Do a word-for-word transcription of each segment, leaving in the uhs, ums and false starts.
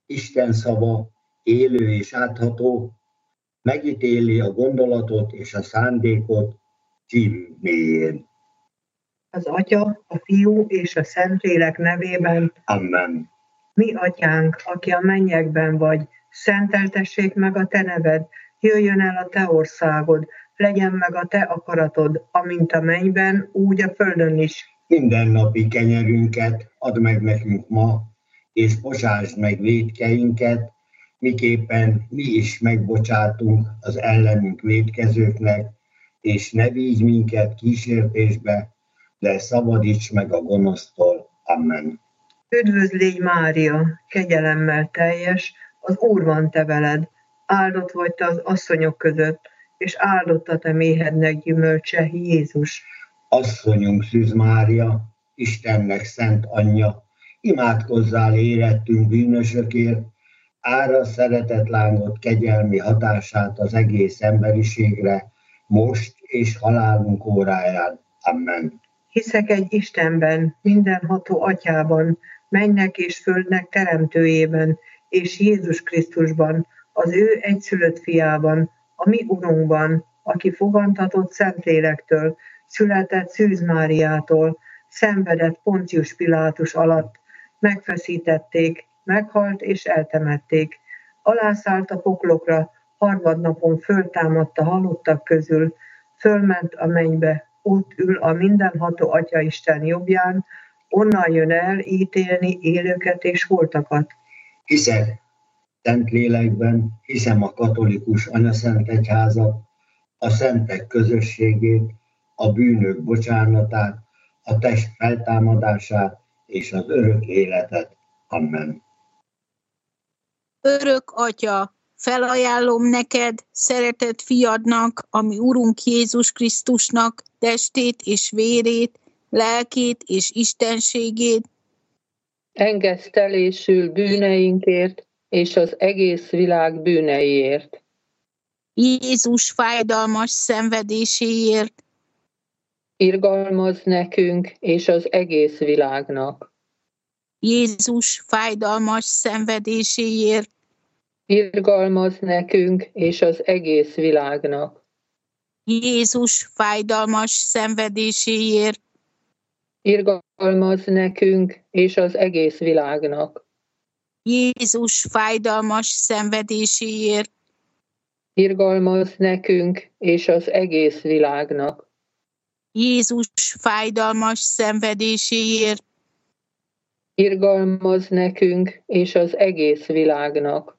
Isten szava élő és átható, megítéli a gondolatot és a szándékot szívünk mélyén. Az Atya, a Fiú és a Szentlélek nevében. Amen. Mi Atyánk, aki a mennyekben vagy, szenteltessék meg a Te neved, jöjjön el a Te országod, legyen meg a Te akaratod, amint a mennyben, úgy a földön is. Mindennapi kenyerünket add meg nekünk ma, és bocsásd meg vétkeinket, miképpen mi is megbocsátunk az ellenünk vétkezőknek, és ne vigy minket kísértésbe, de szabadíts meg a gonosztól. Amen. Üdvözl légy Mária, kegyelemmel teljes, az Úr van te veled, áldott vagy te az asszonyok között, és áldott a te méhednek gyümölcse, Jézus. Asszonyunk Szűz Mária, Istennek szent anyja, imádkozzál érettünk bűnösökért, ára szeretetlángot kegyelmi hatását az egész emberiségre, most és halálunk óráján. Amen. Hiszek egy Istenben, mindenható Atyában, mennek és földnek teremtőjében, és Jézus Krisztusban, az ő egyszülött fiában, a mi Urunkban, aki fogantatott Szentlélektől, született Szűz Máriától, szenvedett Poncius Pilátus alatt, megfeszítették, meghalt és eltemették. Alászállt a poklokra, harmadnapon föltámadt a halottak közül, fölment a mennybe, ott ül a mindenható Atyaisten jobbján, onnan jön el ítélni élőket és holtakat. Hiszek Szentlélekben, hiszem a katolikus anyaszent egyházat, a szentek közösségét, a bűnök bocsánatát, a test feltámadását és az örök életet. Amen. Örök Atya, felajánlom neked, szeretett fiadnak, ami Urunk Jézus Krisztusnak testét és vérét, lelkét és istenségét, engesztelésül bűneinkért és az egész világ bűneiért. Jézus fájdalmas szenvedéséért, irgalmazz nekünk és az egész világnak. Jézus fájdalmas szenvedéséért, irgalmazz nekünk és az egész világnak. Jézus fájdalmas szenvedéséért, irgalmazz nekünk és az egész világnak. Jézus fájdalmas szenvedéséért, irgalmazz nekünk és az egész világnak. Jézus fájdalmas szenvedéséért, irgalmazz nekünk és az egész világnak.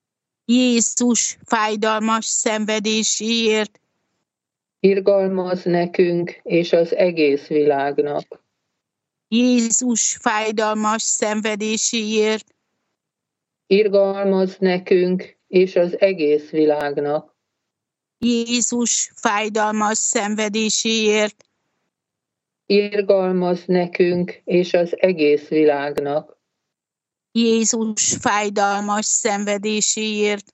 Jézus fájdalmas szenvedéséért, irgalmazz nekünk és az egész világnak. Jézus fájdalmas szenvedéséért, irgalmazz nekünk és az egész világnak. Jézus fájdalmas szenvedéséért, irgalmazz nekünk és az egész világnak. Jézus fájdalmas szenvedéséért,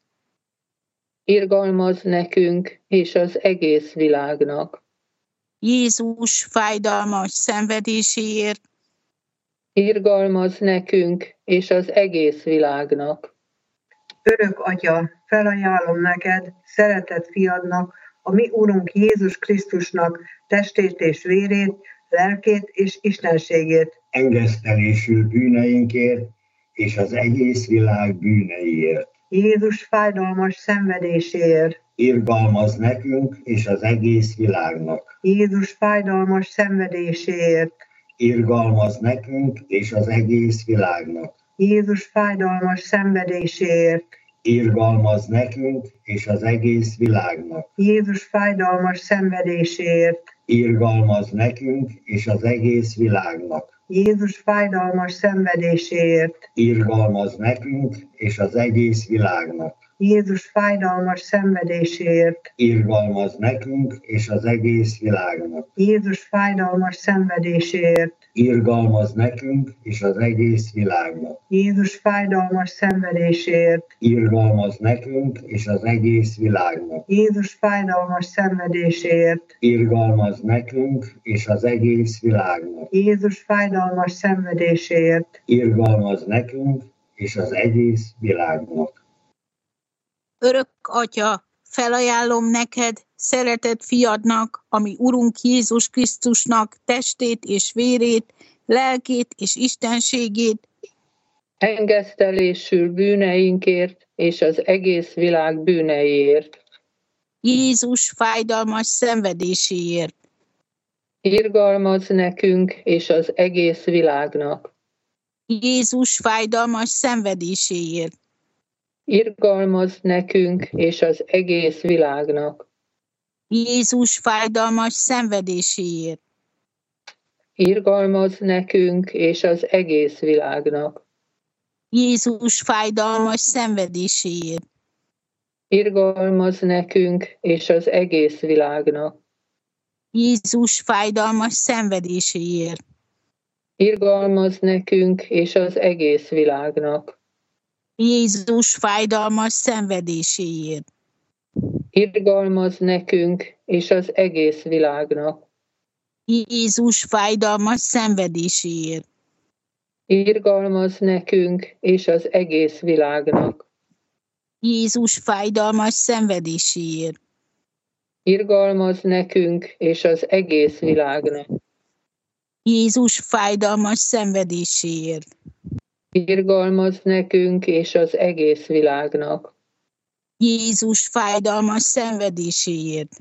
irgalmazz nekünk és az egész világnak. Jézus fájdalmas szenvedéséért, irgalmazz nekünk és az egész világnak. Örök Atya, felajánlom neked, szeretett fiadnak, a mi Urunk Jézus Krisztusnak testét és vérét, lelkét és istenségét. Engesztelésül bűneinkért és az egész világ bűneiért. Jézus fájdalmas szenvedéséért. Irgalmazz nekünk és az egész világnak. Jézus fájdalmas szenvedéséért. Irgalmazz nekünk és az egész világnak. Jézus fájdalmas szenvedéséért. Irgalmazz nekünk és az egész világnak. Jézus fájdalmas szenvedéséért. Irgalmazz nekünk és az egész világnak. Jézus fájdalmas szenvedéséért. Irgalmazz nekünk és az egész világnak. Jézus fájdalmas szenvedéséért. Irgalmazz nekünk és az egész világnak. Jézus fájdalmas szenvedéséért. Irgalmazz nekünk és az egész világnak. Jézus fájdalmas szenvedéséért. Irgalmazz nekünk és az egész világnak. Jézus fájdalmas szenvedéséért. Irgalmazz nekünk és az egész világnak. Jézus fájdalmas szenvedéséért. Irgalmazz nekünk és az egész világnak. Örök Atya, felajánlom neked, szeretett fiadnak, ami Urunk Jézus Krisztusnak testét és vérét, lelkét és istenségét, engesztelésül bűneinkért és az egész világ bűneiért. Jézus fájdalmas szenvedéséért, Irgalmaz nekünk és az egész világnak. Jézus fájdalmas szenvedéséért, Irgalmaz nekünk és az egész világnak. Jézus fájdalmas szenvedéséért, Irgalmaz nekünk és az egész világnak. Jézus fájdalmas szenvedéséért, Irgalmaz nekünk és az egész világnak. Jézus fájdalmas szenvedéséért, Irgalmaz nekünk és az egész világnak. Jézus fájdalmas szenvedéséért, Irgalmaz nekünk és az egész világnak. Jézus fájdalmas szenvedéséért, Irgalmaz nekünk és az egész világnak. Jézus fájdalmas szenvedéséért, Irgalmaz nekünk és az egész világnak. Jézus fájdalmas szenvedéséért, Irgalmaz nekünk és az egész világnak. Jézus fájdalmas szenvedéséért,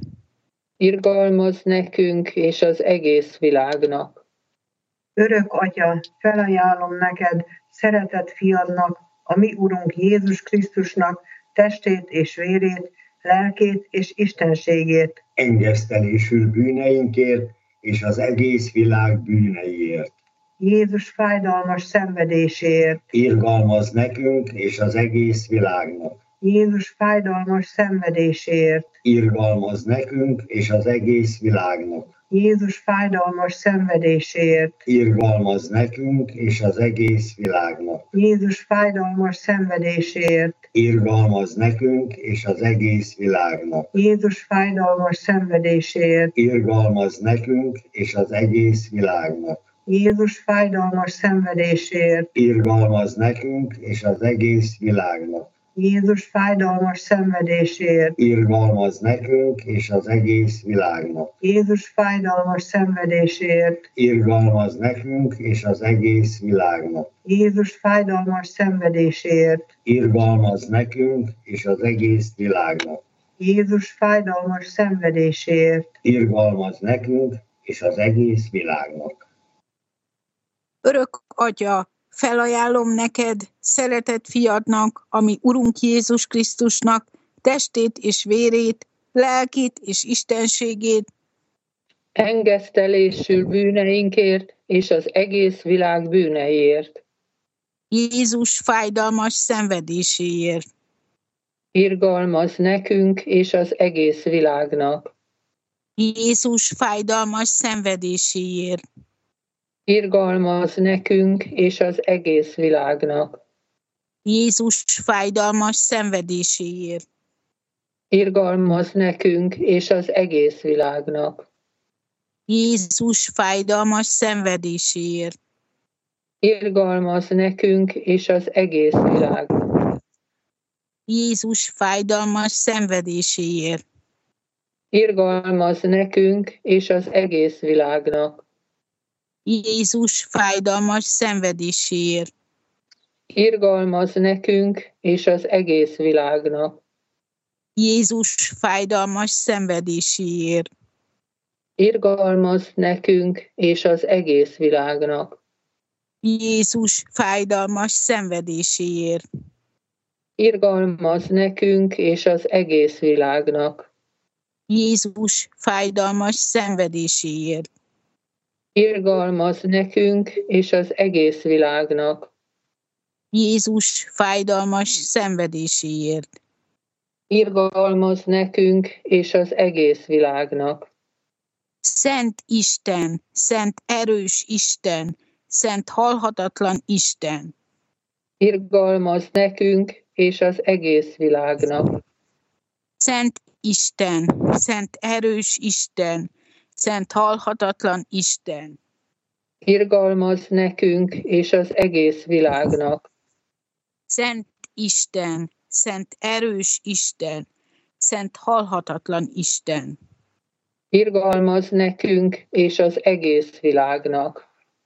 Irgalmaz nekünk és az egész világnak. Örök Atya, felajánlom neked, szeretett fiadnak, a mi Urunk Jézus Krisztusnak testét és vérét, lelkét és istenségét, Engesztelésül bűneinkért és az egész világ bűneiért. Jézus fájdalmas szenvedéséért, Irgalmaz nekünk és az egész világnak. Jézus fájdalmas szenvedéséért, Irgalmaz nekünk és az egész világnak. Jézus fájdalmas szenvedéséért, Irgalmaz nekünk és az egész világnak. Jézus fájdalmas szenvedéséért, Irgalmaz nekünk és az egész világnak. Jézus fájdalmas szenvedéséért, Irgalmaz nekünk és az egész világnak. Jézus fájdalmas szenvedéséért, Irgalmaz nekünk és az egész világnak. Jézus fájdalmas szenvedéséért, Irgalmaz nekünk és az egész világnak. Jézus fájdalmas szenvedéséért, Irgalmaz nekünk és az egész világnak. Jézus fájdalmas szenvedéséért, Irgalmaz nekünk és az egész világnak. Jézus fájdalmas szenvedéséért, Irgalmaz nekünk és az egész világnak. Örök Atya, felajánlom neked, szeretett fiadnak, ami Urunk Jézus Krisztusnak testét és vérét, lelkét és istenségét, Engesztelésül bűneinkért és az egész világ bűneiért. Jézus fájdalmas szenvedéséért, Irgalmaz nekünk és az egész világnak. Jézus fájdalmas szenvedéséért, Irgalmaz nekünk és az egész világnak. Jézus fájdalmas szenvedéséért, Irgalmaz nekünk és az egész világnak. Jézus fájdalmas szenvedéséért, Irgalmaz nekünk és az egész világnak. Jézus fájdalmas szenvedéséért, Irgalmaz nekünk és az egész világnak. Jézus fájdalmas szenvedéséért, Irgalmaz nekünk és az egész világnak. Jézus fájdalmas szenvedéséért, Irgalmaz nekünk és az egész világnak. Jézus fájdalmas szenvedéséért, Irgalmaz nekünk és az egész világnak. Jézus fájdalmas szenvedéséért, Irgalmaz nekünk és az egész világnak. Jézus fájdalmas szenvedéséért, Irgalmaz nekünk és az egész világnak. Szent Isten, szent erős Isten, szent halhatatlan Isten, Irgalmaz nekünk és az egész világnak. Szent Isten, szent erős Isten, szent halhatatlan Isten, Irgalmaz nekünk és az egész világnak. Szent Isten, szent erős Isten, szent halhatatlan Isten. Irgalmaz nekünk és az egész világnak.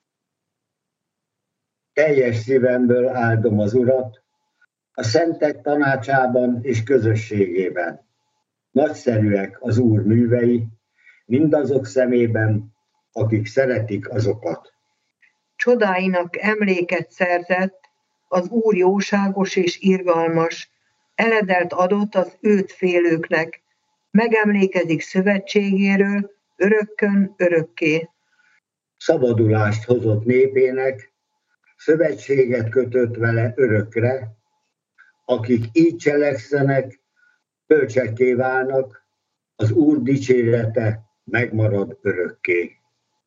Teljes szívemből áldom az Urat, a szentek tanácsában és közösségében. Nagyszerűek az Úr művei, mindazok szemében, akik szeretik azokat. Csodáinak emléket szerzett, az Úr jóságos és irgalmas, eledelt adott az őt félőknek, megemlékezik szövetségéről, örökkön örökké. Szabadulást hozott népének, szövetséget kötött vele örökre, akik így cselekszenek, bölcsekké válnak, az Úr dicsérete megmarad örökké.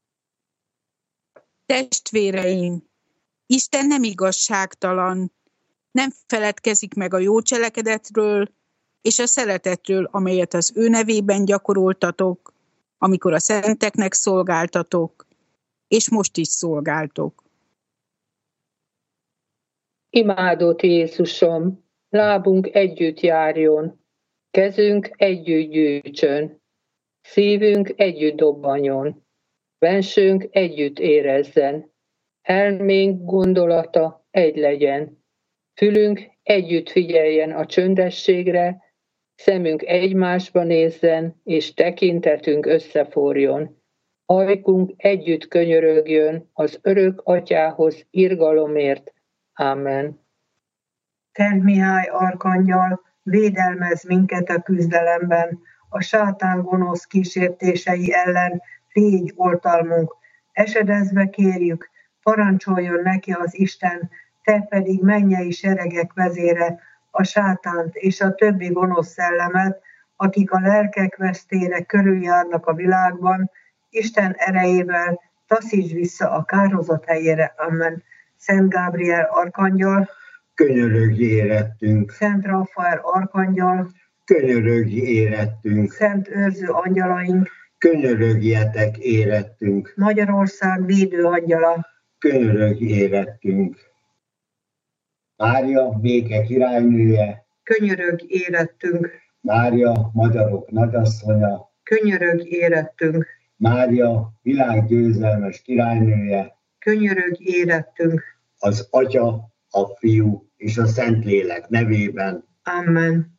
Testvéreim, Isten nem igazságtalan, nem feledkezik meg a jó cselekedetről és a szeretetről, amelyet az ő nevében gyakoroltatok, amikor a szenteknek szolgáltatok, és most is szolgáltok. Imádott Jézusom, lábunk együtt járjon, kezünk együtt gyűjtsön, szívünk együtt dobbanjon, bensőnk együtt érezzen, elménk gondolata egy legyen, fülünk együtt figyeljen a csöndességre, szemünk egymásba nézzen, és tekintetünk összeforjon. Ajkunk együtt könyörögjön az örök atyához irgalomért. Amen. Szent Mihály arkangyal, védelmez minket a küzdelemben, a sátán gonosz kísértései ellen légy oltalmunk. Esedezve kérjük, parancsoljon neki az Isten, te pedig mennyei seregek vezére, a sátánt és a többi gonosz szellemet, akik a lelkek vesztére körüljárnak a világban, Isten erejével taszíts vissza a kárhozat helyére. Amen. Szent Gábriel arkangyal, Könyörögj érettünk, Szent Rafael arkangyal, könyörögj érettünk, Szent őrző angyalaink, könyörögjetek érettünk, Magyarország védő angyala, könyörögj érettünk. Mária, béke királynője, könyörögj érettünk, Mária, magyarok nagyasszonya, könyörögj érettünk, Mária, világgyőzelmes királynője, könyörögj érettünk. az Atya, a Fiú és a Szentlélek nevében. Amen.